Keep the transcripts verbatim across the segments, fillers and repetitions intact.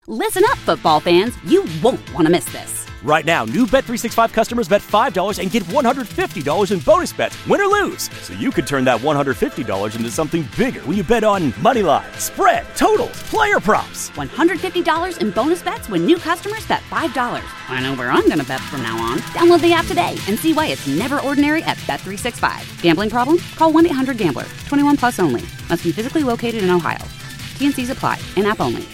Listen up, football fans. You won't want to miss this. Right now, new Bet three sixty-five customers bet five dollars and get one hundred fifty dollars in bonus bets, win or lose. So you could turn that one hundred fifty dollars into something bigger when you bet on money line, spread, totals, player props. one hundred fifty dollars in bonus bets when new customers bet five dollars. I know where I'm going to bet from now on. Download the app today and see why it's never ordinary at Bet three sixty-five. Gambling problem? Call one eight hundred gambler. twenty-one plus only. Must be physically located in Ohio. T N Cs apply. In-app only.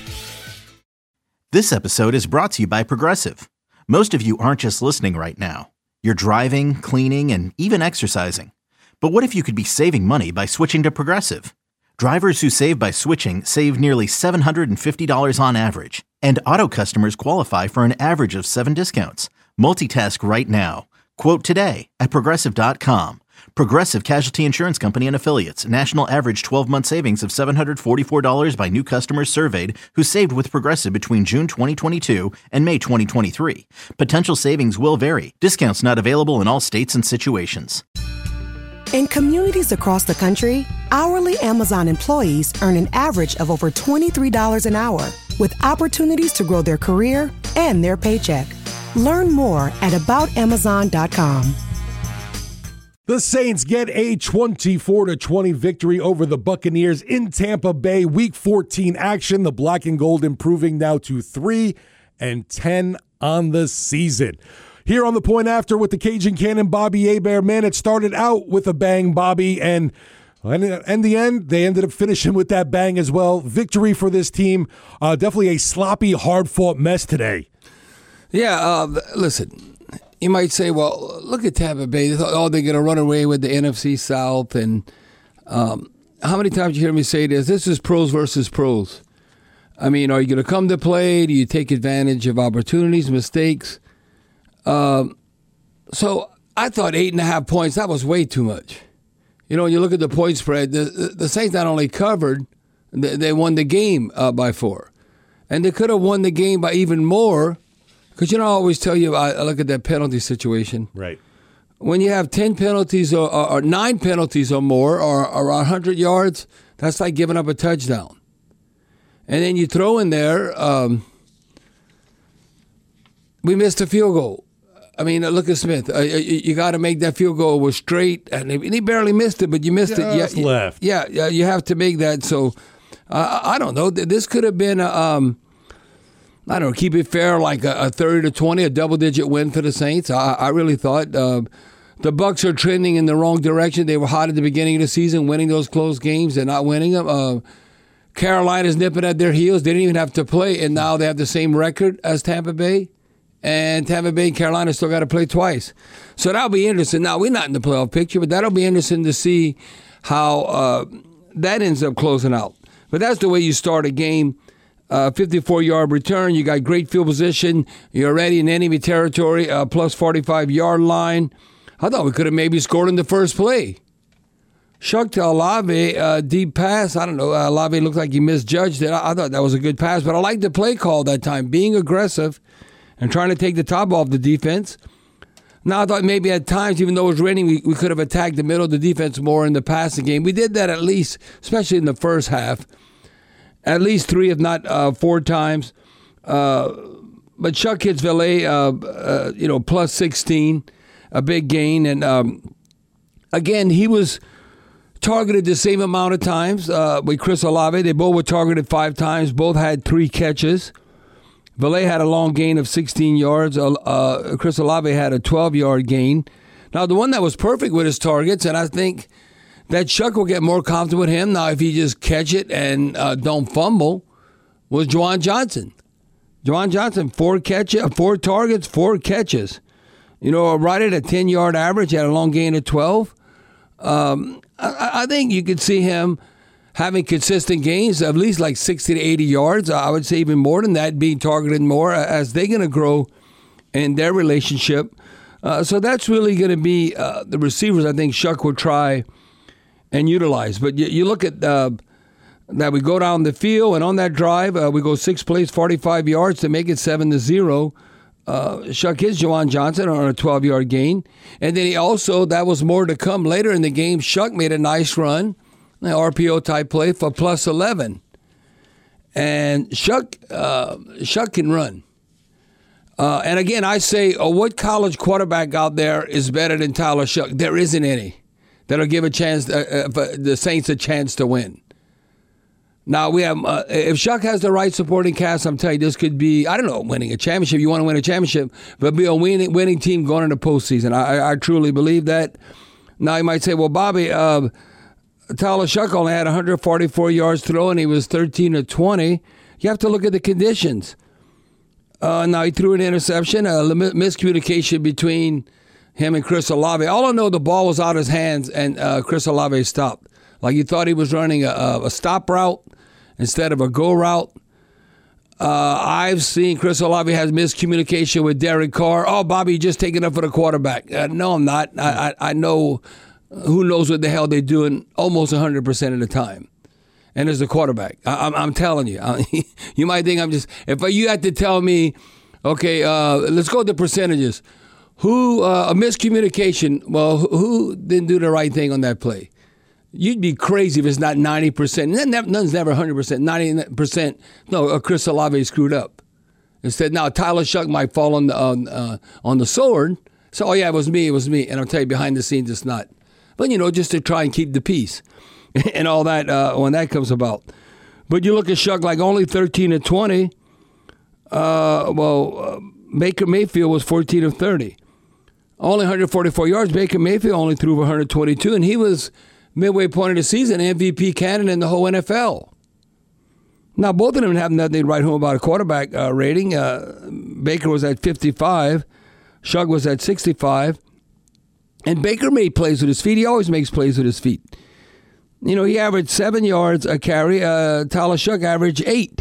This episode is brought to you by Progressive. Most of you aren't just listening right now. You're driving, cleaning, and even exercising. But what if you could be saving money by switching to Progressive? Drivers who save by switching save nearly seven hundred fifty dollars on average. And auto customers qualify for an average of seven discounts. Multitask right now. Quote today at Progressive dot com. Progressive Casualty Insurance Company and Affiliates. National average twelve-month savings of seven hundred forty-four dollars by new customers surveyed who saved with Progressive between June twenty twenty-two and May twenty twenty-three. Potential savings will vary. Discounts not available in all states and situations. In communities across the country, hourly Amazon employees earn an average of over twenty-three dollars an hour, with opportunities to grow their career and their paycheck. Learn more at about amazon dot com. The Saints get a twenty-four to twenty victory over the Buccaneers in Tampa Bay. Week fourteen action. The black and gold improving now to three and ten on the season. Here on The Point After with the Cajun Cannon, Bobby Hebert. Man, it started out with a bang, Bobby, and in the end, they ended up finishing with that bang as well. Victory for this team. Uh, definitely a sloppy, hard-fought mess today. Yeah, uh, listen. You might say, well, look at Tampa Bay. They thought, oh, they're going to run away with the N F C South. And um, how many times you hear me say this? This is pros versus pros. I mean, are you going to come to play? Do you take advantage of opportunities, mistakes? Um, so I thought eight and a half points, that was way too much. You know, when you look at the point spread, the, the Saints not only covered, they, they won the game uh, by four. And they could have won the game by even more. Because, you know, I always tell you, I look at that penalty situation. Right. When you have ten penalties or, or, or nine penalties or more or, or one hundred yards, that's like giving up a touchdown. And then you throw in there, um, we missed a field goal. I mean, look at Smith. Uh, you you got to make that field goal. It was straight, and he barely missed it, but you missed Just it. Yeah, left. Yeah, yeah, you have to make that. So, uh, I don't know. This could have been a... Um, I don't know, keep it fair, like a, a thirty to twenty, a double-digit win for the Saints. I, I really thought uh, the Bucs are trending in the wrong direction. They were hot at the beginning of the season, winning those close games. They're not winning them. Uh, Carolina's nipping at their heels. They didn't even have to play, and now they have the same record as Tampa Bay. And Tampa Bay and Carolina still got to play twice. So that'll be interesting. Now, we're not in the playoff picture, but that'll be interesting to see how uh, that ends up closing out. But that's the way you start a game. Uh, fifty-four-yard return. You got great field position. You're already in enemy territory, uh, plus forty-five-yard line. I thought we could have maybe scored in the first play. Shuck to Olave, uh, deep pass. I don't know. Uh, Olave looked like he misjudged it. I, I thought that was a good pass, but I liked the play call that time, being aggressive and trying to take the top off the defense. Now, I thought maybe at times, even though it was raining, we, we could have attacked the middle of the defense more in the passing game. We did that at least, especially in the first half. At least three, if not uh, four times. Uh, but Chuck hits Valet, uh, uh, you know, plus sixteen, a big gain. And um, again, he was targeted the same amount of times uh, with Chris Olave. They both were targeted five times. Both had three catches. Valet had a long gain of sixteen yards. Uh, Chris Olave had a twelve-yard gain. Now, the one that was perfect with his targets, and I think that Chuck will get more comfortable with him now if he just catch it and uh, don't fumble, was Juwan Johnson. Juwan Johnson, four catches, four targets, four catches. You know, right at a ten-yard average, had a long gain of twelve. Um, I, I think you could see him having consistent gains, at least like sixty to eighty yards. I would say even more than that, being targeted more as they're going to grow in their relationship. Uh, so that's really going to be uh, the receivers I think Chuck will try and utilize. But you, you look at uh, that we go down the field, and on that drive, uh, we go six plays, forty-five yards to make it seven to zero. Uh, Chuck hits Juwan Johnson on a twelve-yard gain. And then he also, that was more to come later in the game, Chuck made a nice run, an R P O-type play for plus eleven. And Shuck, uh, Shuck can run. Uh, and again, I say, oh, what college quarterback out there is better than Tyler Shuck? There isn't any that'll give a chance, uh, uh, the Saints a chance to win. Now, we have uh, if Shuck has the right supporting cast, I'm telling you, this could be, I don't know, winning a championship. You want to win a championship, but be a winning, winning team going into postseason. I, I truly believe that. Now, you might say, well, Bobby, uh, Tyler Shuck only had one hundred forty-four yards throwing. He was thirteen of twenty. You have to look at the conditions. Uh, now, he threw an interception, a miscommunication between him and Chris Olave. All I know, the ball was out of his hands, and uh, Chris Olave stopped. Like he thought he was running a, a stop route instead of a go route. Uh, I've seen Chris Olave has miscommunication with Derek Carr. Oh, Bobby, you're just taking up for the quarterback. Uh, no, I'm not. I, I, I know who knows what the hell they're doing almost one hundred percent of the time. And as the quarterback, I, I'm, I'm telling you. I, you might think I'm just, if you had to tell me, okay, uh, let's go to the percentages. Who, uh, a miscommunication, well, who didn't do the right thing on that play? You'd be crazy if it's not ninety percent. None's never one hundred percent. ninety percent, no, Chris Olave screwed up. Instead, now Tyler Shuck might fall on the, on, uh, on the sword. So, oh, yeah, it was me, it was me. And I'll tell you, behind the scenes, it's not. But, you know, just to try and keep the peace and all that uh, when that comes about. But you look at Shuck like only thirteen of twenty. Uh, well, uh, Baker Mayfield was fourteen of thirty. Only one hundred forty-four yards. Baker Mayfield only threw for one hundred twenty-two, and he was midway point of the season M V P candidate in the whole N F L. Now, both of them have nothing to write home about a quarterback uh, rating. Uh, Baker was at fifty-five. Shuck was at sixty-five. And Baker made plays with his feet. He always makes plays with his feet. You know, he averaged seven yards a carry. Uh, Tyler Shuck averaged eight.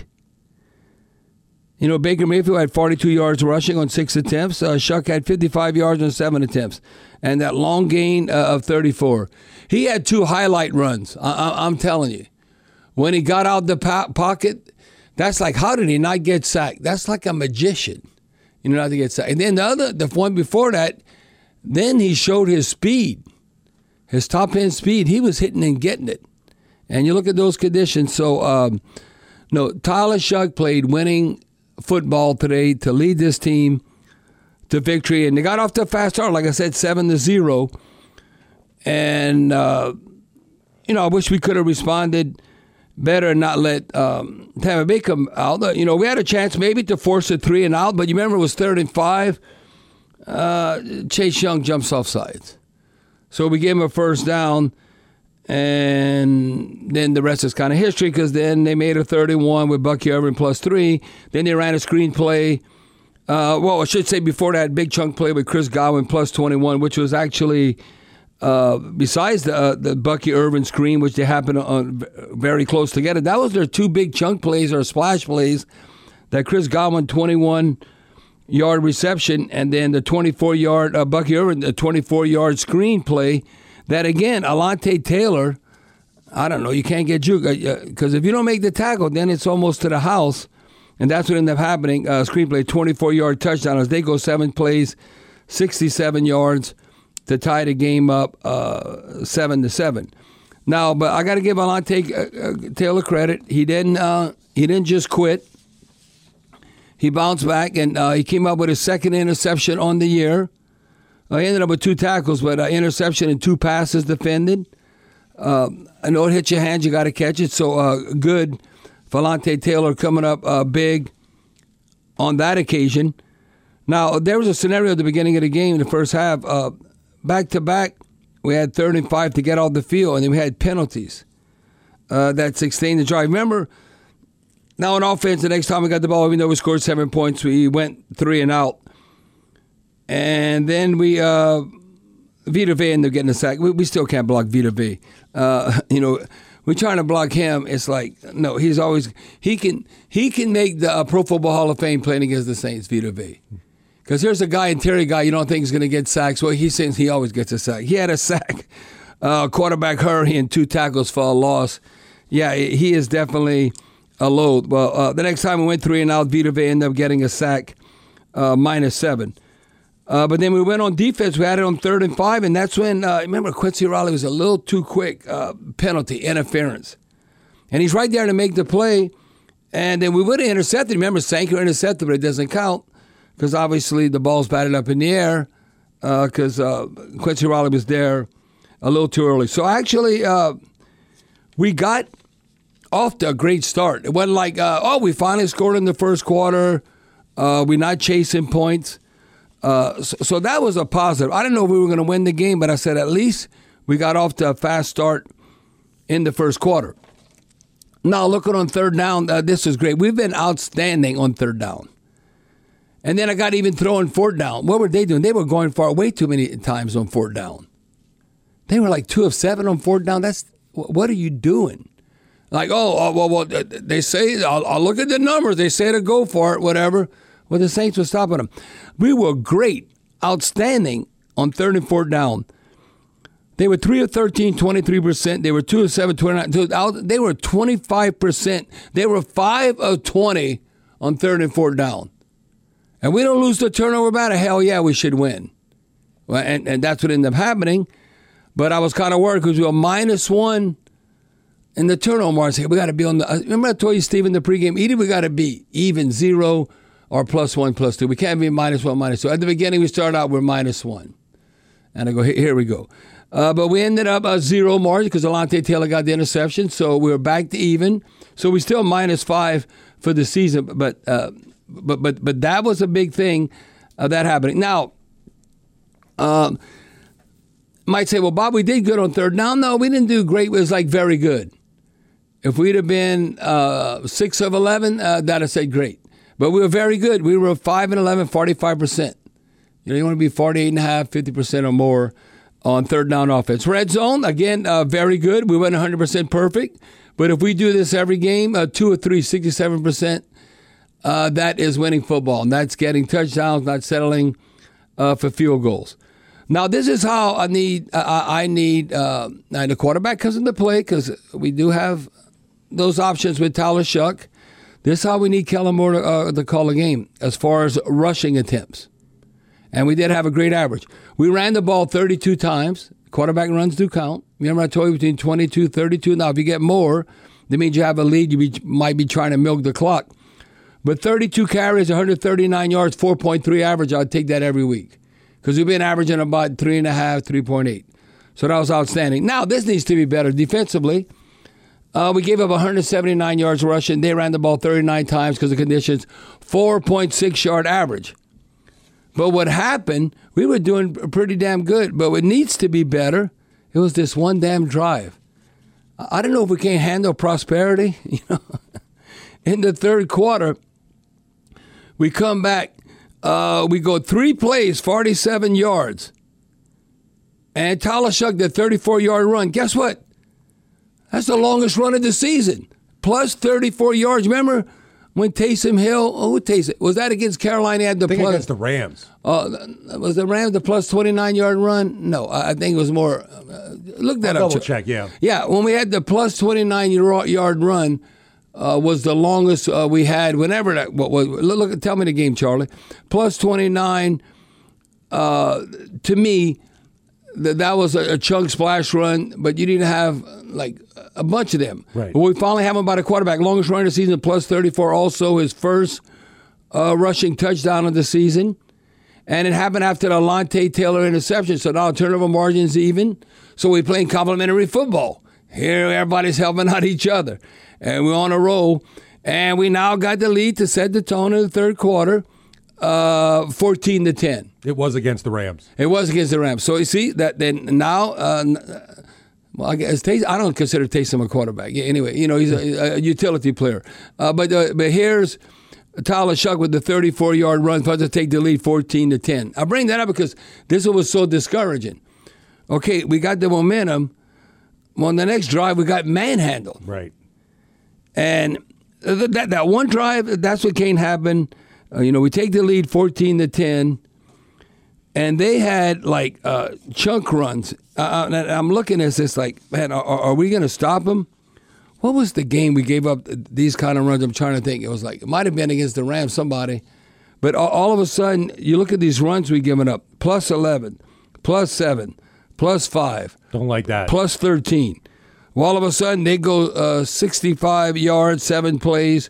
You know, Baker Mayfield had forty-two yards rushing on six attempts. Uh, Shuck had fifty-five yards on seven attempts. And that long gain uh, of thirty-four. He had two highlight runs. I- I- I'm telling you. When he got out the po- pocket, that's like, how did he not get sacked? That's like a magician. You know, not to get sacked. And then the other, the one before that, then he showed his speed. His top end speed, he was hitting and getting it. And you look at those conditions. So, um, no, Tyler Shuck played winning football today to lead this team to victory. And they got off to a fast start, like I said, seven to zero. And, uh, you know, I wish we could have responded better and not let um, Tampa Bay come out. You know, we had a chance maybe to force a three and out, but you remember it was third and five. Uh, Chase Young jumps off sides. So we gave him a first down, and then the rest is kind of history because then they made a third and one with Bucky Irvin plus three. Then they ran a screen play. Uh, well, I should say before that, big chunk play with Chris Godwin plus twenty-one, which was actually, uh, besides the, uh, the Bucky Irvin screen, which they happened on very close together, that was their two big chunk plays or splash plays. That Chris Godwin twenty-one yard reception, and then the twenty-four yard uh, Bucky Irvin, the twenty-four yard screen play. That again, Alontae Taylor, I don't know, you can't get juke because uh, if you don't make the tackle, then it's almost to the house, and that's what ended up happening. Uh, screen play, twenty-four yard touchdown as they go seven plays, sixty-seven yards to tie the game up uh, seven to seven. Now, but I got to give Alontae uh, Taylor credit. He didn't. Uh, he didn't just quit. He bounced back, and uh, he came up with his second interception on the year. Uh, he ended up with two tackles, but uh, interception and two passes defended. Uh, I know it hits your hands, you got to catch it. So uh, good for Alontae Taylor coming up uh, big on that occasion. Now, there was a scenario at the beginning of the game in the first half. Uh, back-to-back, we had third and five to get off the field, and then we had penalties uh, that sustained the drive. Remember, now on offense, the next time we got the ball, even though we scored seven points, we went three and out. And then we, uh, Vita Vea ended up getting a sack. We, we still can't block Vita Vea. Uh, you know, we're trying to block him. It's like, no, he's always, he can he can make the uh, Pro Football Hall of Fame playing against the Saints, Vita Vea. Because there's a guy, Terry guy, you don't think is going to get sacks. Well, he says he always gets a sack. He had a sack. Uh, quarterback hurry and two tackles for a loss. Yeah, he is definitely a load. Well, uh, the next time we went three and out, Vita Vea ended up getting a sack, uh, minus seven. Uh, but then we went on defense. We had it on third and five, and that's when, uh, remember, Quincy Riley was a little too quick. Uh, penalty, interference. And he's right there to make the play. And then we would have intercepted. Remember, Sanker intercepted, but it doesn't count because obviously the ball's batted up in the air because uh, uh, Quincy Riley was there a little too early. So actually, uh, we got off to a great start. It wasn't like, uh, oh, we finally scored in the first quarter. Uh, we're not chasing points. Uh, so, so that was a positive. I didn't know if we were going to win the game, but I said at least we got off to a fast start in the first quarter. Now, looking on third down, uh, this is great. We've been outstanding on third down. And then I got even throwing fourth down. What were they doing? They were going far way too many times on fourth down. They were like two of seven on fourth down. That's what are you doing? Like, oh, well, well they say, I'll, I'll look at the numbers. They say to go for it, whatever. Well, the Saints were stopping them. We were great, outstanding on third and fourth down. They were three of thirteen, twenty-three percent. They were two of seven, twenty-nine. They were twenty-five percent. They were five of twenty on third and fourth down. And we don't lose the turnover battle. Hell yeah, we should win. Well, and, and that's what ended up happening. But I was kind of worried because we were minus one in the turnover mark. I said, we got to be on the. Remember I told you, Steve, in the pregame, either we got to be even zero or plus one, plus two. We can't be minus one, minus two. At the beginning, we started out, we're minus one. And I go, here we go. Uh, but we ended up a zero margin because Alontae Taylor got the interception, so we were back to even. So we still minus five for the season, but uh, but but but that was a big thing uh, that happening. Now, um, might say, well, Bob, we did good on third. No, no, we didn't do great. It was like very good. If we'd have been uh, six of eleven, uh, that'd have said great. But we were very good. We were five and eleven, forty-five percent. You know, you want to be forty-eight and a half, fifty percent or more on third down offense. Red zone, again, uh, very good. We went one hundred percent perfect. But if we do this every game, uh, two or three, sixty-seven percent, uh, that is winning football. And that's getting touchdowns, not settling uh, for field goals. Now, this is how I need uh, I need uh, the quarterback comes into play because we do have those options with Tyler Shuck. This is how we need Kellen Moore to, uh, to call a game as far as rushing attempts. And we did have a great average. We ran the ball thirty-two times. Quarterback runs do count. Remember I told you between twenty-two, thirty-two. Now, if you get more, that means you have a lead. You be, might be trying to milk the clock. But thirty-two carries, one hundred thirty-nine yards, four point three average. I'd take that every week. Because we've been averaging about three point five, three point eight. So that was outstanding. Now, this needs to be better defensively. Uh, we gave up one hundred seventy-nine yards rushing. They ran the ball thirty-nine times because of conditions. four point six yard average. But what happened, we were doing pretty damn good. But what needs to be better, it was this one damn drive. I don't know if we can't handle prosperity. You know, in the third quarter, we come back. Uh, we go three plays, forty-seven yards. And Tyler Shuck did thirty-four yard run. Guess what? That's the longest run of the season. Plus thirty-four yards. Remember when Taysom Hill, oh, who Taysom? Was that against Carolina? Had the I think plus, against the Rams. Uh, was the Rams the plus twenty-nine yard run? No, I think it was more. Uh, look that I'll up. Double check, yeah. Yeah, when we had the plus twenty-nine yard run, uh, was the longest uh, we had. Whenever that what was. Look, look, tell me the game, Charlie. Plus twenty-nine. Uh, to me, th- that was a, a chunk splash run, but you didn't have like a bunch of them. Right. But we finally have him by the quarterback. Longest run of the season, plus thirty-four. Also, his first uh, rushing touchdown of the season. And it happened after the Alontae Taylor interception. So now turnover margin's even. So we're playing complimentary football. Here, everybody's helping out each other. And we're on a roll. And we now got the lead to set the tone in the third quarter, uh, fourteen to ten. It was against the Rams. It was against the Rams. So you see that then now, uh, well, I guess Taysom, I don't consider Taysom a quarterback. Anyway, you know, he's a, a utility player. Uh, but uh, but here's Tyler Shuck with the thirty-four yard run, supposed to take the lead fourteen to ten. I bring that up because this was so discouraging. Okay, we got the momentum. Well, on the next drive, we got manhandled. Right. And that that one drive, that's what can't happen. Uh, you know, we take the lead fourteen to ten, and they had like uh, chunk runs. Uh, and I'm looking at this like, man, are, are we going to stop them? What was the game we gave up these kind of runs? I'm trying to think. It was like, it might have been against the Rams, somebody. But all, all of a sudden, you look at these runs we've given up. Plus eleven, plus seven, plus five. Don't like that. Plus thirteen. Well, all of a sudden, they go uh, sixty-five yards, seven plays,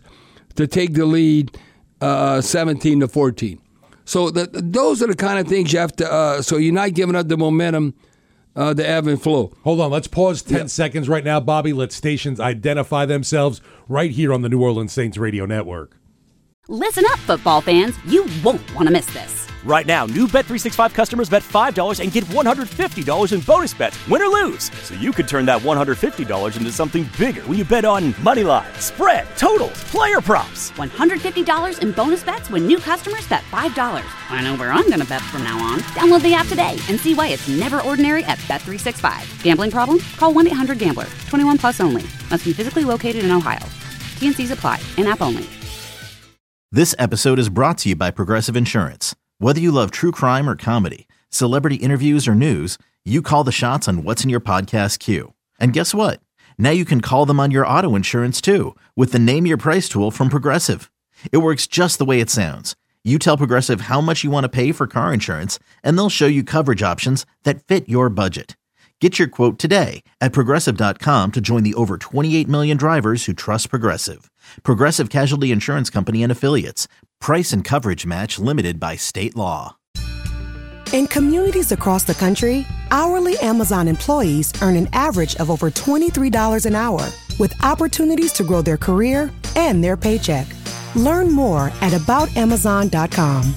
to take the lead uh, seventeen to fourteen. So the, those are the kind of things you have to, uh, so you're not giving up the momentum, uh, the ebb and flow. Hold on, let's pause ten yeah. seconds right now, Bobby. Let stations identify themselves right here on the New Orleans Saints Radio Network. Listen up, football fans. You won't want to miss this. Right now, new Bet three sixty-five customers bet five dollars and get one hundred fifty dollars in bonus bets, win or lose. So you could turn that one hundred fifty dollars into something bigger when you bet on money line, spread, totals, player props. one hundred fifty dollars in bonus bets when new customers bet five dollars. I know where I'm going to bet from now on. Download the app today and see why it's never ordinary at Bet three sixty-five. Gambling problem? Call one eight hundred gambler. twenty-one plus only. Must be physically located in Ohio. T and C's apply. In-app only. This episode is brought to you by Progressive Insurance. Whether you love true crime or comedy, celebrity interviews or news, you call the shots on what's in your podcast queue. And guess what? Now you can call them on your auto insurance too with the Name Your Price tool from Progressive. It works just the way it sounds. You tell Progressive how much you want to pay for car insurance, and they'll show you coverage options that fit your budget. Get your quote today at Progressive dot com to join the over twenty-eight million drivers who trust Progressive. Progressive Casualty Insurance Company and Affiliates. Price and coverage match limited by state law. In communities across the country, hourly Amazon employees earn an average of over twenty-three dollars an hour, with opportunities to grow their career and their paycheck. Learn more at about amazon dot com.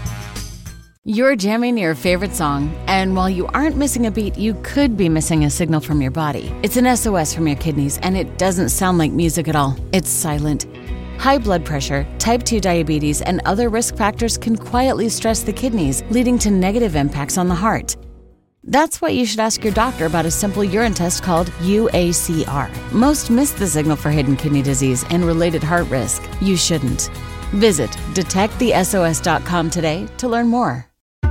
You're jamming your favorite song, and while you aren't missing a beat, you could be missing a signal from your body. It's an S O S from your kidneys, and it doesn't sound like music at all. It's silent. High blood pressure, type two diabetes, and other risk factors can quietly stress the kidneys, leading to negative impacts on the heart. That's why you should ask your doctor about a simple urine test called U A C R. Most miss the signal for hidden kidney disease and related heart risk. You shouldn't. Visit detect the S O S dot com today to learn more.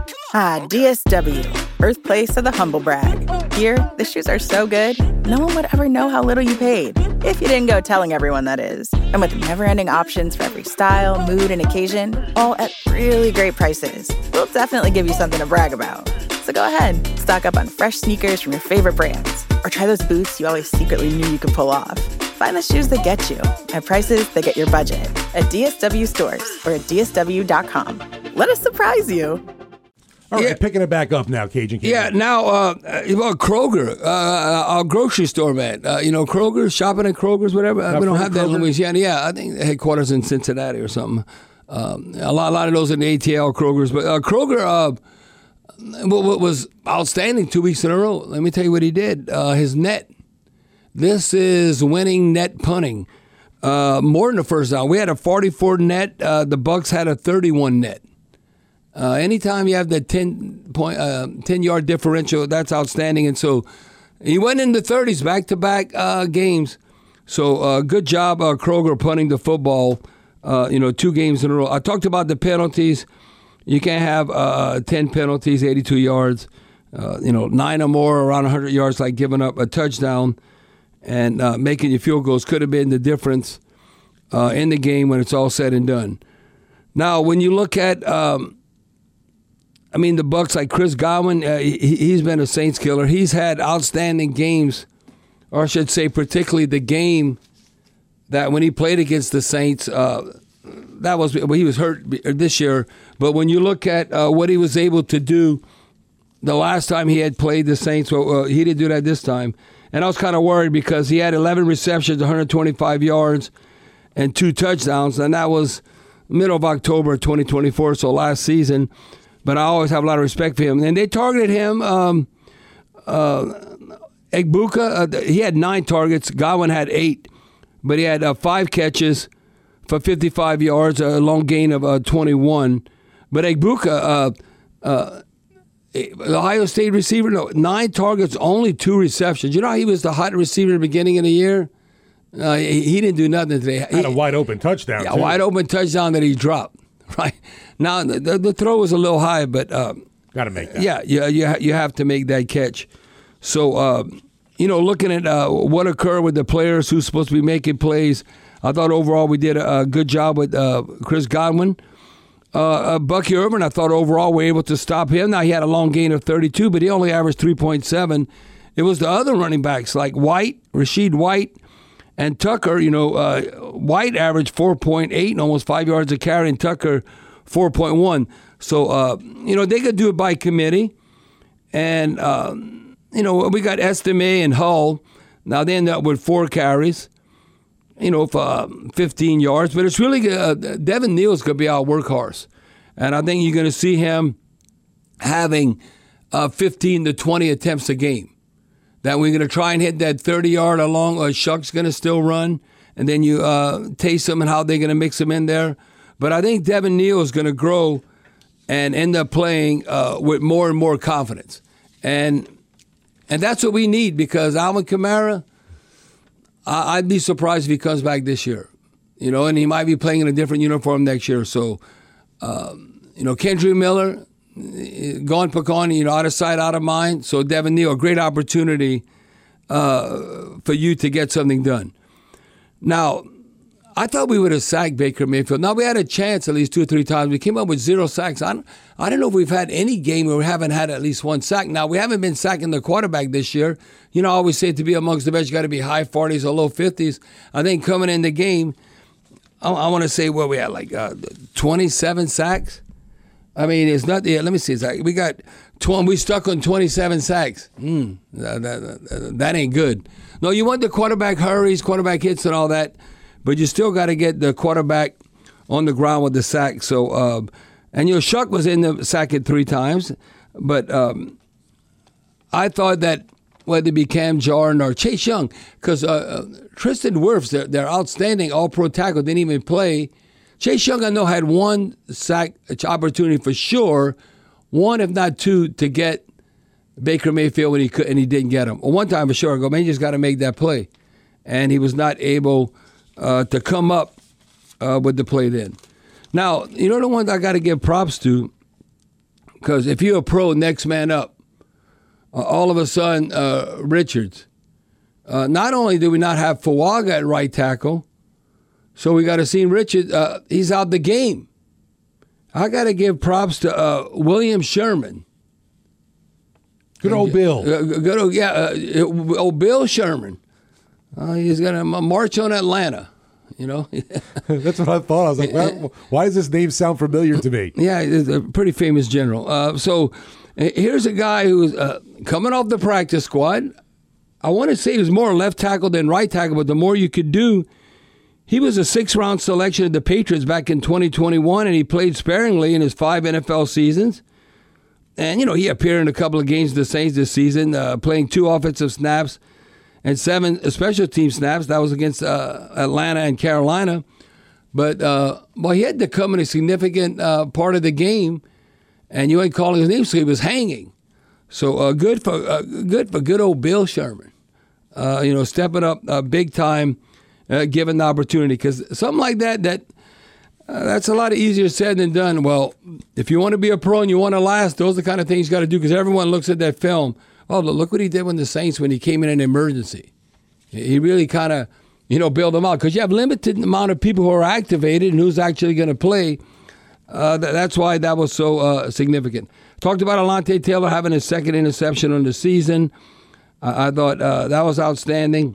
Ah, D S W, birthplace of the humble brag. Here, the shoes are so good, no one would ever know how little you paid. If you didn't go telling everyone, that is. And with never-ending options for every style, mood, and occasion, all at really great prices, we'll definitely give you something to brag about. So go ahead, stock up on fresh sneakers from your favorite brands, or try those boots you always secretly knew you could pull off. Find the shoes that get you at prices that get your budget at D S W stores or at D S W dot com. Let us surprise you. All right, Yeah. picking it back up now, Cajun. Cajun. Yeah, now, uh, about Kroger, uh, our grocery store, man. Uh, you know, Kroger, shopping at Kroger's, whatever. Uh, we don't have that in Kroger? Louisiana. Yeah, I think the headquarters in Cincinnati or something. Um, a, lot, a lot of those in the A T L Kroger's. But uh, Kroger uh, what, what was outstanding two weeks in a row. Let me tell you what he did. Uh, his net. This is winning net punting. Uh, more than the first down. We had a forty-four net. Uh, the Bucks had a thirty-one net. Uh, anytime you have the ten point, uh, ten yard differential, that's outstanding. And so he went in the thirties, back to back games. So uh, good job, uh, Kroger, punting the football. Uh, you know, two games in a row. I talked about the penalties. You can't have uh, ten penalties, eighty-two yards. Uh, you know, nine or more, around one hundred yards, like giving up a touchdown and uh, making your field goals could have been the difference uh, in the game when it's all said and done. Now, when you look at um, I mean, the Bucks, like Chris Godwin, uh, he, he's been a Saints killer. He's had outstanding games, or I should say particularly the game that when he played against the Saints, uh, that was well, he was hurt this year. But when you look at uh, what he was able to do the last time he had played the Saints, well, uh, he didn't do that this time. And I was kind of worried because he had eleven receptions, one hundred twenty-five yards, and two touchdowns, and that was middle of October twenty twenty-four, so last season. But I always have a lot of respect for him. And they targeted him. Um, uh, Egbuka, uh, he had nine targets. Godwin had eight. But he had uh, five catches for fifty-five yards, a long gain of uh, twenty-one. But Egbuka, uh, uh, the Ohio State receiver, no, nine targets, only two receptions. You know how he was the hot receiver in the beginning of the year? Uh, he, he didn't do nothing today. Had a wide open touchdown, Yeah, too. a wide open touchdown that he dropped. Right now, the, the throw was a little high, but um, got to make that. Yeah, yeah, you you have to make that catch. So, uh, you know, looking at uh, what occurred with the players who's supposed to be making plays, I thought overall we did a, a good job with uh, Chris Godwin. Uh, uh, Bucky Irvin, I thought overall we were able to stop him. Now he had a long gain of thirty-two, but he only averaged three point seven. It was the other running backs like White, Rashid White, And Tucker, you know, uh, White averaged four point eight and almost five yards a carry, and Tucker four point one. So, uh, you know, they could do it by committee. And, um, you know, we got Estime and Hull. Now they end up with four carries, you know, for uh, fifteen yards. But it's really, uh, Devin Neal's going to be our workhorse. And I think you're going to see him having uh, fifteen to twenty attempts a game. That we're going to try and hit that thirty-yard along. Uh, Shuck's going to still run. And then you uh, taste them and how they're going to mix them in there. But I think Devin Neal is going to grow and end up playing uh, with more and more confidence. And and that's what we need, because Alvin Kamara, I, I'd be surprised if he comes back this year. You know, and he might be playing in a different uniform next year. So, um, you know, Kendrick Miller, gone pecan, you know, out of sight, out of mind. So Devin Neal, a great opportunity uh, for you to get something done. Now, I thought we would have sacked Baker Mayfield. Now, we had a chance at least two or three times. We came up with zero sacks. I don't, I don't know if we've had any game where we haven't had at least one sack. Now, we haven't been sacking the quarterback this year. You know, I always say to be amongst the best, you got to be high forties or low fifties. I think coming in the game, I, I want to say what we had, like uh, twenty-seven sacks. I mean, it's not. Yeah, let me see. It's like we got twenty. We stuck on twenty-seven sacks. Mm, that, that, that ain't good. No, you want the quarterback hurries, quarterback hits, and all that, but you still got to get the quarterback on the ground with the sack. So, uh, and your Shuck was in the sack it three times, but um, I thought that whether it be Cam Jordan or Chase Young, because uh, uh, Tristan Wirfs, they're, they're outstanding All-Pro tackle, didn't even play. Chase Young, I know, had one sack opportunity for sure, one if not two, to get Baker Mayfield when he could, and he didn't get him. One time for sure, I go, man, you just got to make that play. And he was not able uh, to come up uh, with the play then. Now, you know the one I got to give props to, because if you're a pro, next man up, uh, all of a sudden, uh, Richards. Uh, not only do we not have Fuaga at right tackle, so we got to see Richard. Uh, he's out the game. I got to give props to uh, William Sherman. Good old Bill. Uh, good old, yeah, uh, old Bill Sherman. Uh, he's going to march on Atlanta, you know. That's what I thought. I was like, well, why does this name sound familiar to me? Yeah, he's a pretty famous general. Uh, so here's a guy who's uh, coming off the practice squad. I want to say he was more left tackle than right tackle, but the more you could do. He was a six-round selection of the Patriots back in twenty twenty-one, and he played sparingly in his five N F L seasons. And, you know, he appeared in a couple of games of the Saints this season, uh, playing two offensive snaps and seven special team snaps. That was against uh, Atlanta and Carolina. But, uh, well, he had to come in a significant uh, part of the game, and you ain't calling his name, so he was hanging. So uh, good for uh, good for good old Bill Sherman, uh, you know, stepping up uh, big time. Uh, given the opportunity, because something like that, that uh, that's a lot easier said than done. Well, if you want to be a pro and you want to last, those are the kind of things you got to do, because everyone looks at that film. Oh, look what he did with the Saints when he came in an emergency. He really kind of, you know, bailed them out, because you have limited amount of people who are activated and who's actually going to play. Uh, th- that's why that was so uh, significant. Talked about Alontae Taylor having his second interception on the season. I, I thought uh, that was outstanding.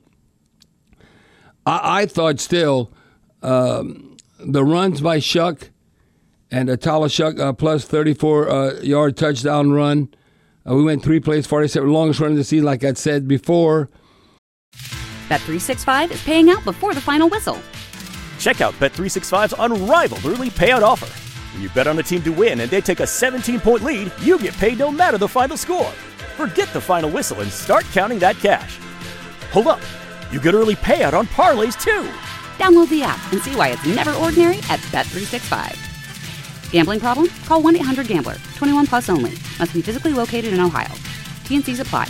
I, I thought still um, the runs by Shuck and uh, Tyler Shuck uh, plus thirty-four uh, yard touchdown run. Uh, we went three plays, forty-seven, longest run of the season, like I said before. Bet three sixty-five is paying out before the final whistle. Check out Bet three sixty-five's unrivaled early payout offer. When you bet on a team to win and they take a seventeen-point lead, you get paid no matter the final score. Forget the final whistle and start counting that cash. Hold up. You get early payout on parlays, too. Download the app and see why it's never ordinary at Bet three sixty-five. Gambling problem? Call one eight hundred gambler. twenty-one plus only. Must be physically located in Ohio. T and C's apply.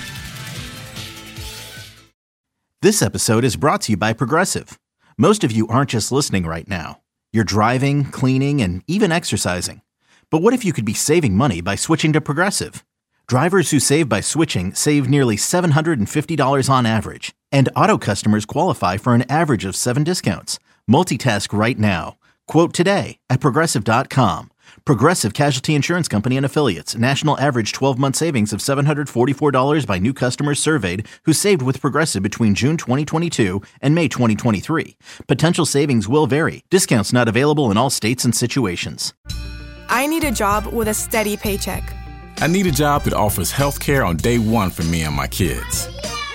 This episode is brought to you by Progressive. Most of you aren't just listening right now. You're driving, cleaning, and even exercising. But what if you could be saving money by switching to Progressive? Drivers who save by switching save nearly seven hundred fifty dollars on average. And auto customers qualify for an average of seven discounts. Multitask right now. Quote today at Progressive dot com. Progressive Casualty Insurance Company and Affiliates. National average twelve-month savings of seven hundred forty-four dollars by new customers surveyed who saved with Progressive between June twenty twenty-two and May twenty twenty-three. Potential savings will vary. Discounts not available in all states and situations. I need a job with a steady paycheck. I need a job that offers health care on day one for me and my kids.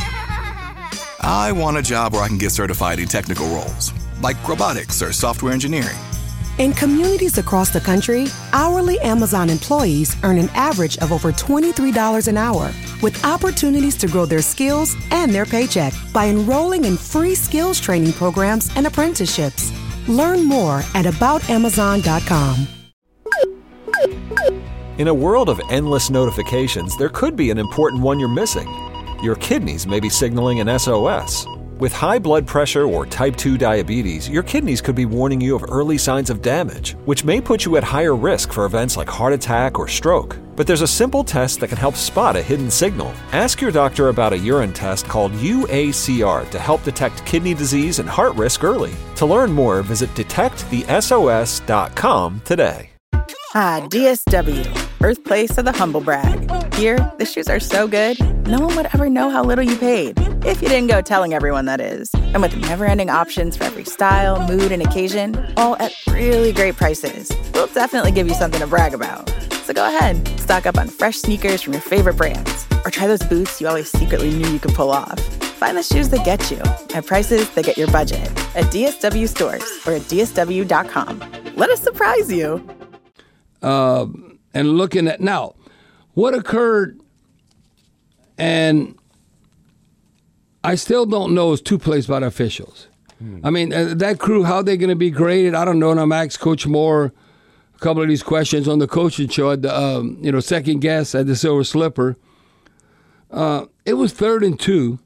I want a job where I can get certified in technical roles, like robotics or software engineering. In communities across the country, hourly Amazon employees earn an average of over twenty-three dollars an hour, with opportunities to grow their skills and their paycheck by enrolling in free skills training programs and apprenticeships. Learn more at about amazon dot com. In a world of endless notifications, there could be an important one you're missing. Your kidneys may be signaling an S O S. With high blood pressure or type two diabetes, your kidneys could be warning you of early signs of damage, which may put you at higher risk for events like heart attack or stroke. But there's a simple test that can help spot a hidden signal. Ask your doctor about a urine test called U A C R to help detect kidney disease and heart risk early. To learn more, visit detect the S O S dot com today. Ah, D S W, birthplace of the humble brag. Here, the shoes are so good, no one would ever know how little you paid. If you didn't go telling everyone, that is. And with never-ending options for every style, mood, and occasion, all at really great prices, we'll definitely give you something to brag about. So go ahead, stock up on fresh sneakers from your favorite brands, or try those boots you always secretly knew you could pull off. Find the shoes that get you at prices that get your budget at D S W stores or at D S W dot com. Let us surprise you. Uh, and looking at now, what occurred, and I still don't know, is two plays by the officials. Hmm. I mean, uh, that crew, how they're going to be graded, I don't know. And I'm asked Coach Moore a couple of these questions on the coaching show, at the, um, you know, second guess at the Silver Slipper. Uh, it was third and two,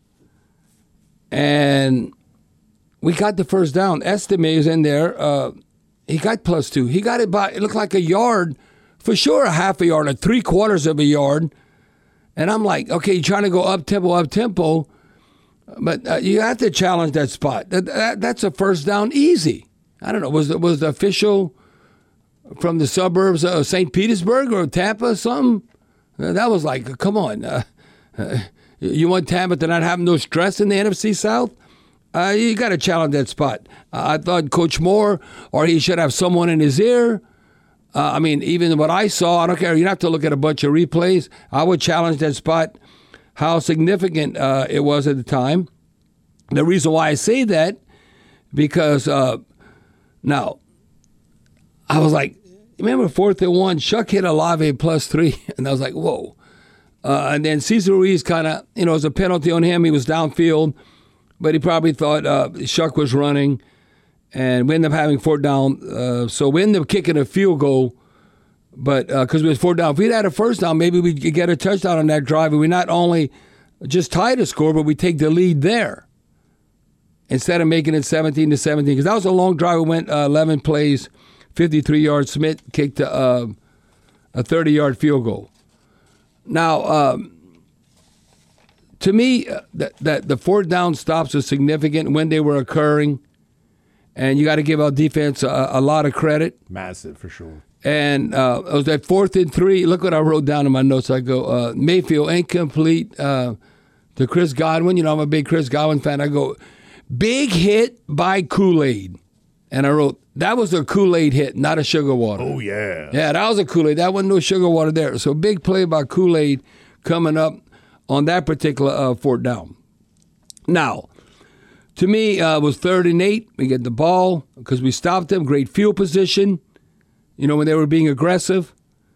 and we got the first down. Estime is in there. Uh, he got plus two. He got it by, it looked like a yard, for sure a half a yard, or three quarters of a yard. And I'm like, okay, you're trying to go up-tempo, up-tempo, but uh, you have to challenge that spot. That, that, that's a first down easy. I don't know, was the, was the official from the suburbs of Saint Petersburg or Tampa or something? Uh, that was like, come on. Uh, uh, you want Tampa to not have no stress in the N F C South? Uh, you got to challenge that spot. Uh, I thought Coach Moore, or he should have someone in his ear. Uh, I mean, even what I saw, I don't care. You don't have to look at a bunch of replays. I would challenge that spot, how significant uh, it was at the time. The reason why I say that, because uh, now, I was like, remember fourth and one, Shuck hit Olave plus three, and I was like, whoa. Uh, and then Cesar Ruiz kind of, you know, it was a penalty on him. He was downfield, but he probably thought uh, Shuck was running. And we ended up having fourth down. Uh, so we ended up kicking a field goal, but because uh, we was fourth down. If we'd had a first down, maybe we could get a touchdown on that drive. And we not only just tie the score, but we take the lead there instead of making it seventeen to seventeen. Because that was a long drive. We went uh, eleven plays, fifty-three yards. Smith kicked a, uh, a thirty-yard field goal. Now, um, to me, uh, that, that the fourth down stops are significant when they were occurring. And you got to give our defense a, a lot of credit. Massive, for sure. And uh, it was that fourth and three. Look what I wrote down in my notes. I go, uh, Mayfield incomplete uh, to Chris Godwin. You know, I'm a big Chris Godwin fan. I go, big hit by Kool-Aid. And I wrote, that was a Kool-Aid hit, not a sugar water. Oh, yeah. Yeah, that was a Kool-Aid. That wasn't no sugar water there. So big play by Kool-Aid coming up on that particular uh, fourth down. Now, to me, uh, it was third and eight. We get the ball because we stopped them. Great field position, you know, when they were being aggressive.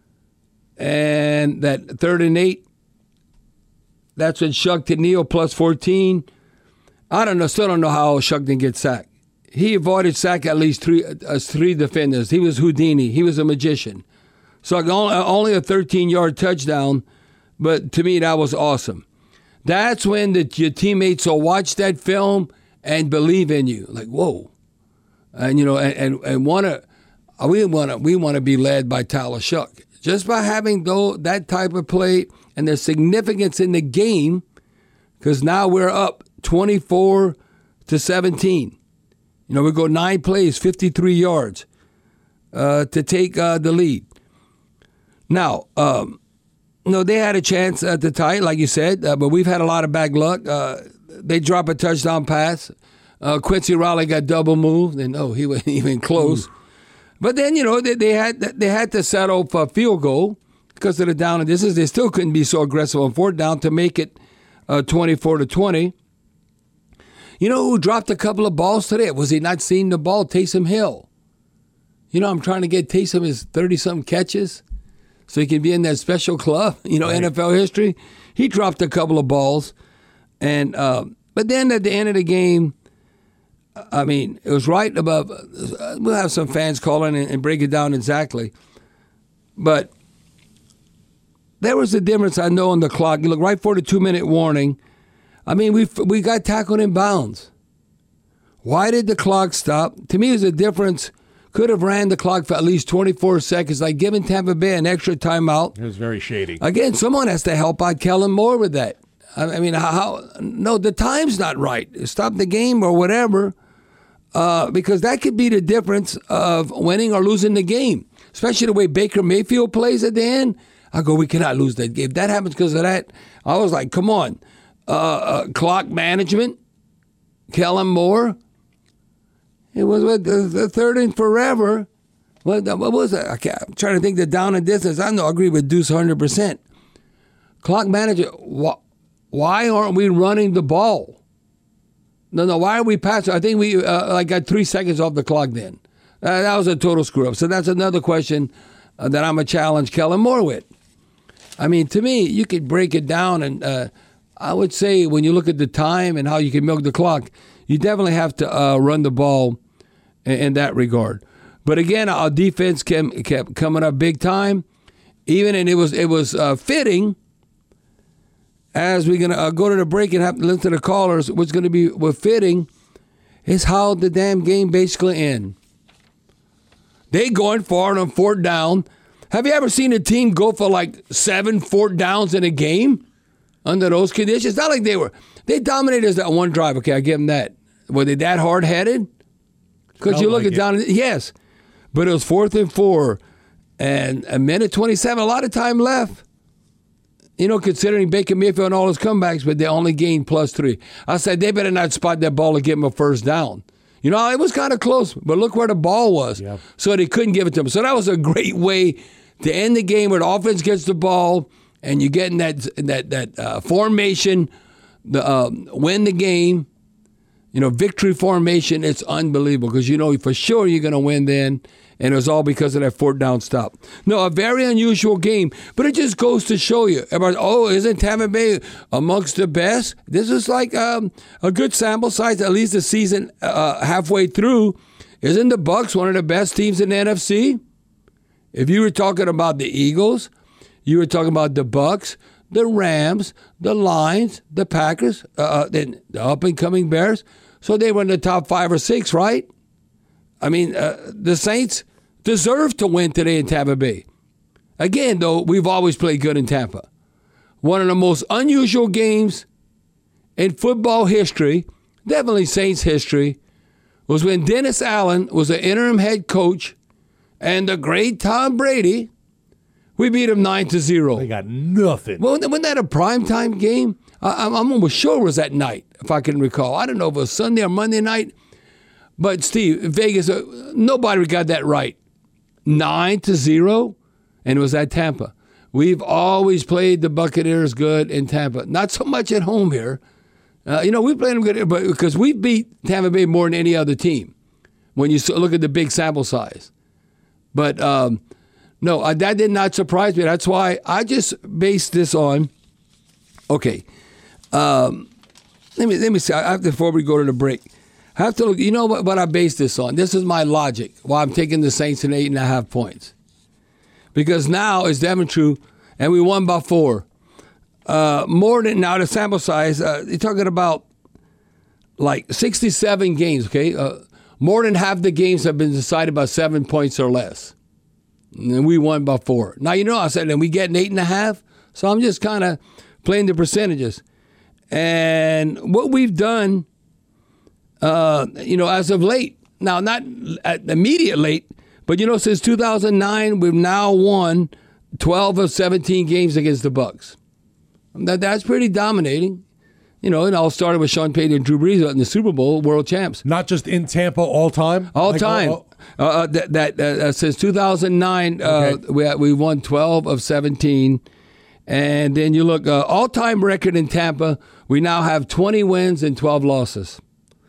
And that third and eight, that's when Shuck to Neal plus fourteen. I don't know, still don't know how Shuck didn't get sacked. He avoided sack at least three uh, three defenders. He was Houdini. He was a magician. So only a thirteen-yard touchdown, but to me, that was awesome. That's when the, your teammates will watch that film and believe in you, like whoa, and you know, and and, and want to, we want to, we want to be led by Tyler Shuck just by having though that type of play and the significance in the game, because now we're up twenty-four to seventeen. You know, we go nine plays, fifty-three yards. uh, to take uh, the lead. Now, um, no, they had a chance uh, to tie it, like you said, uh, but we've had a lot of bad luck. Uh, they drop a touchdown pass. Uh, Quincy Riley got double moved, and oh, he wasn't even close. Mm. But then, you know, they, they had they had to settle for a field goal because of the down and distance. They still couldn't be so aggressive on fourth down to make it uh, twenty-four to twenty. You know who dropped a couple of balls today? Was he not seeing the ball? Taysom Hill. You know, I'm trying to get Taysom his thirty-something catches so he can be in that special club, you know, right. N F L history. He dropped a couple of balls. and uh, But then at the end of the game, I mean, it was right above. Uh, we'll have some fans call in and, and break it down exactly. But there was a difference, I know, on the clock. You look right for the two-minute warning. I mean, we we got tackled in bounds. Why did the clock stop? To me, there's a difference. Could have ran the clock for at least twenty-four seconds, like giving Tampa Bay an extra timeout. It was very shady. Again, someone has to help out Kellen Moore with that. I mean, how? No, the time's not right. Stop the game or whatever, uh, because that could be the difference of winning or losing the game, especially the way Baker Mayfield plays at the end. I go, we cannot lose that game. That happens because of that. I was like, come on. Uh, uh, clock management, Kellen Moore. It was what, the, the third and forever. What, what was that? Okay, I'm trying to think the down and distance. I know I agree with Deuce one hundred percent. Clock manager, wh- why aren't we running the ball? No, no, why are we passing? I think we uh, like got three seconds off the clock then. Uh, that was a total screw up. So that's another question uh, that I'm going to challenge Kellen Moore with. I mean, to me, you could break it down, and uh, I would say when you look at the time and how you can milk the clock, you definitely have to uh, run the ball in, in that regard. But again, our defense kept, kept coming up big time, even and it was it was uh, fitting. As we're gonna uh, go to the break and have to listen to the callers, what's going to be what fitting is how the damn game basically end. They going for it on fourth down. Have you ever seen a team go for like seven fourth downs in a game under those conditions? It's not like they were. They dominated us that one drive. Okay, I give them that. Were they that hard-headed? Because you look like at down. Yes. But it was fourth and four and a minute twenty-seven, a lot of time left. You know, considering Baker Mayfield and all his comebacks, but they only gained plus three. I said they better not spot that ball and give him a first down. You know, it was kind of close, but look where the ball was. Yep. So they couldn't give it to him. So that was a great way to end the game where the offense gets the ball and you get in that that that uh, formation, the uh, win the game. You know, victory formation. It's unbelievable because you know for sure you're going to win then, and it was all because of that fourth down stop. No, a very unusual game, but it just goes to show you. Everybody, oh, isn't Tampa Bay amongst the best? This is like um, a good sample size, at least the season uh, halfway through. Isn't the Bucs one of the best teams in the N F C? If you were talking about the Eagles, you were talking about the Bucs, the Rams, the Lions, the Packers, uh, the up-and-coming Bears. So they were in the top five or six, right? I mean, uh, the Saints deserve to win today in Tampa Bay. Again, though, we've always played good in Tampa. One of the most unusual games in football history, definitely Saints history, was when Dennis Allen was an interim head coach and the great Tom Brady, we beat him nine to zero. They got nothing. Well, wasn't that a primetime game? I, I'm almost sure it was that night, if I can recall. I don't know if it was Sunday or Monday night. But, Steve, Vegas, uh, nobody got that right. nine to zero, and it was at Tampa. We've always played the Buccaneers good in Tampa. Not so much at home here. Uh, you know, we played them good but because we beat Tampa Bay more than any other team when you look at the big sample size. But, um, no, uh, that did not surprise me. That's why I just based this on, okay, um, let me let me see. I have to, before we go to the break, I have to look. You know what, what I base this on? This is my logic why I'm taking the Saints in eight and a half points. Because now it's definitely true, and we won by four. Uh, more than now the sample size. Uh, you're talking about like sixty-seven games. Okay, uh, more than half the games have been decided by seven points or less, and we won by four. Now you know I said, and we get an eight and a half. So I'm just kind of playing the percentages, and what we've done. Uh, you know, as of late, now not at immediate late, But, you know, since two thousand nine, we've now won twelve of seventeen games against the Bucs. That, that's pretty dominating. You know, it all started with Sean Payton and Drew Brees in the Super Bowl, world champs. Not just in Tampa, all time? All like, time. Oh, oh. Uh, that, that uh, Since two thousand nine, uh, Okay. we, we won twelve of seventeen. And then you look, uh, all-time record in Tampa, we now have twenty wins and twelve losses.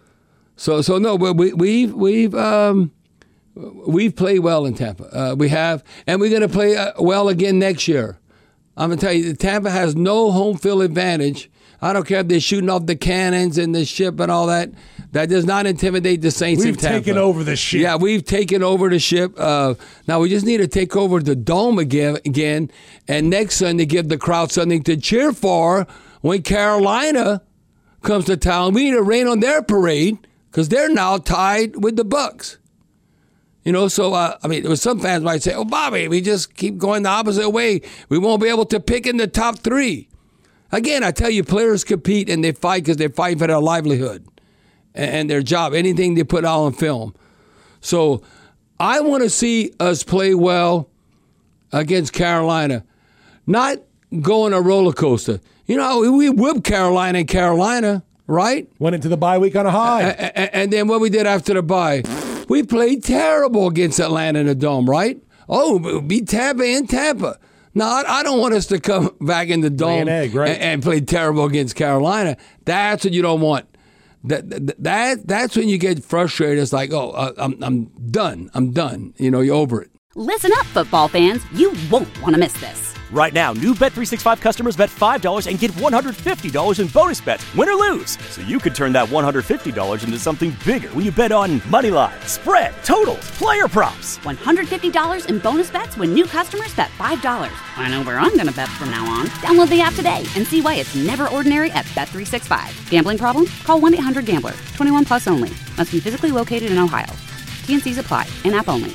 So, so no, we, we've we've um, we've played well in Tampa. Uh, we have, and we're going to play uh, well again next year. I'm going to tell you, Tampa has no home field advantage. I don't care if they're shooting off the cannons and the ship and all that. That does not intimidate the Saints We've in Tampa. taken over the ship. Yeah, we've taken over the ship. Uh, now we just need to take over the Dome again, again, and next Sunday give the crowd something to cheer for when Carolina comes to town. We need to rain on their parade because they're now tied with the Bucs. You know, so, uh, I mean, some fans might say, oh, Bobby, we just keep going the opposite way. We won't be able to pick in the top three. Again, I tell you, players compete and they fight because they're fighting for their livelihood and their job, anything they put out on film. So I want to see us play well against Carolina, not go on a roller coaster. You know, we whipped Carolina in Carolina, right? Went into the bye week on a high. And, and then what we did after the bye, we played terrible against Atlanta in the Dome, right? Oh, beat Tampa in Tampa. No, I don't want us to come back in the Dome an egg, right? and, and play terrible against Carolina. That's what you don't want. That, that, that That's when you get frustrated. It's like, oh, uh, I'm, I'm done. I'm done. You know, you're over it. Listen up, football fans. You won't want to miss this. Right now, new Bet three sixty-five customers bet five dollars and get one hundred fifty dollars in bonus bets, win or lose. So you could turn that one hundred fifty dollars into something bigger when you bet on money line, spread, totals, player props. one hundred fifty dollars in bonus bets when new customers bet five dollars. I know where I'm going to bet from now on. Download the app today and see why it's never ordinary at Bet three sixty-five. Gambling problem? Call one eight hundred gambler. twenty-one plus only. Must be physically located in Ohio. T and C's apply. In-app only.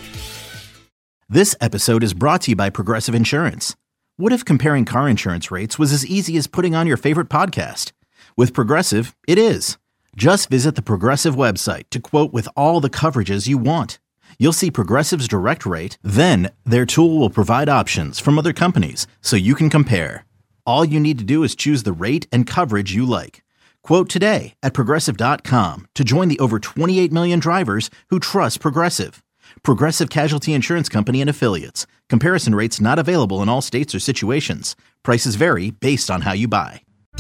This episode is brought to you by Progressive Insurance. What if comparing car insurance rates was as easy as putting on your favorite podcast? With Progressive, it is. Just visit the Progressive website to quote with all the coverages you want. You'll see Progressive's direct rate, then their tool will provide options from other companies so you can compare. All you need to do is choose the rate and coverage you like. Quote today at Progressive dot com to join the over twenty-eight million drivers who trust Progressive. Progressive Casualty Insurance Company and Affiliates. Comparison rates not available in all states or situations. Prices vary based on how you buy.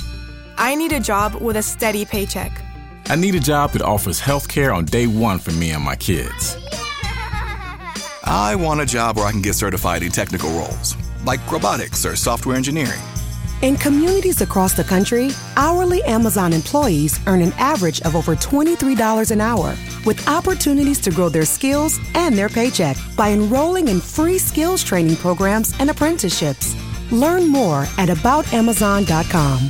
I need a job with a steady paycheck. I need a job that offers health care on day one for me and my kids. I want a job where I can get certified in technical roles, like robotics or software engineering. In communities across the country, hourly Amazon employees earn an average of over twenty-three dollars an hour, with opportunities to grow their skills and their paycheck by enrolling in free skills training programs and apprenticeships. Learn more at about amazon dot com.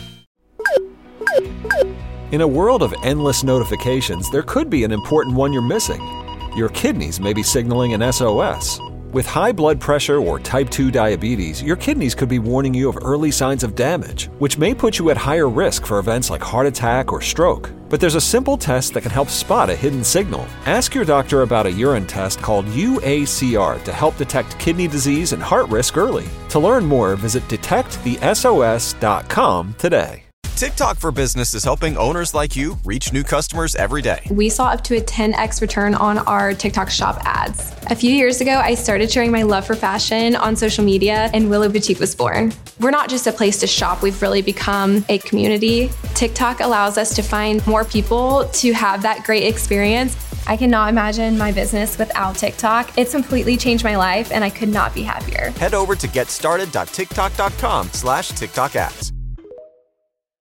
In a world of endless notifications, there could be an important one you're missing. Your kidneys may be signaling an S O S. With high blood pressure or type two diabetes, your kidneys could be warning you of early signs of damage, which may put you at higher risk for events like heart attack or stroke. But there's a simple test that can help spot a hidden signal. Ask your doctor about a urine test called U A C R to help detect kidney disease and heart risk early. To learn more, visit detect the S O S dot com today. TikTok for Business is helping owners like you reach new customers every day. We saw up to a ten x return on our TikTok shop ads. A few years ago, I started sharing my love for fashion on social media, and Willow Boutique was born. We're not just a place to shop, we've really become a community. TikTok allows us to find more people to have that great experience. I cannot imagine my business without TikTok. It's completely changed my life, and I could not be happier. Head over to get started dot tiktok dot com slash TikTok ads.